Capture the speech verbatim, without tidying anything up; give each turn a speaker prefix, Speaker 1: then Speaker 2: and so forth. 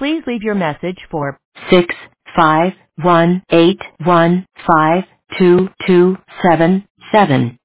Speaker 1: Please leave your message for six five one eight one five two two seven seven.